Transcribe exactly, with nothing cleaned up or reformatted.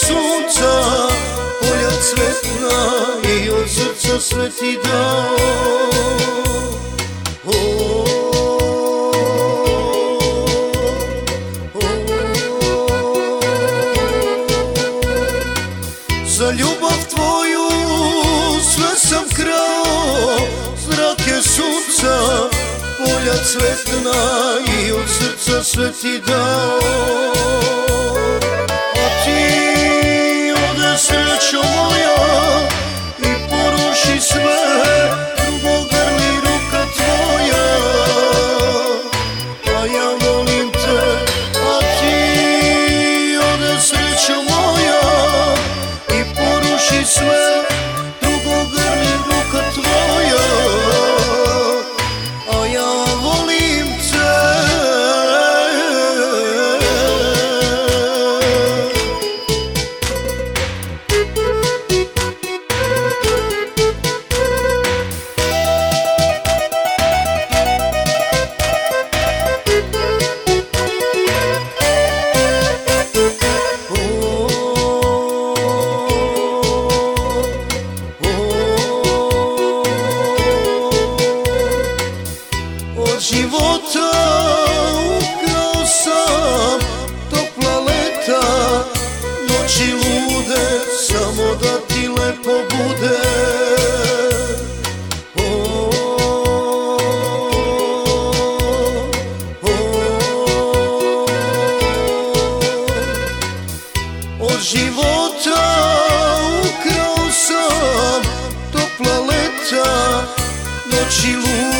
sunca, polja cvetna i od srca sve ti dao. Za ljubav tvoju sve sam krao, zrake sunca, polja cvetna i od srca sve ti dao. A ti ode srećo moja i poruši sve, drugo grli ruka tvoja, a ja volim te. A ti ode srećo moja i poruši sve, drugo grli ruka tvoja, a ja volim te. Od života ukrao sam topla leta, noći lude, samo da ti lepo bude. O, o, od života ukrao sam topla leta, noći lude,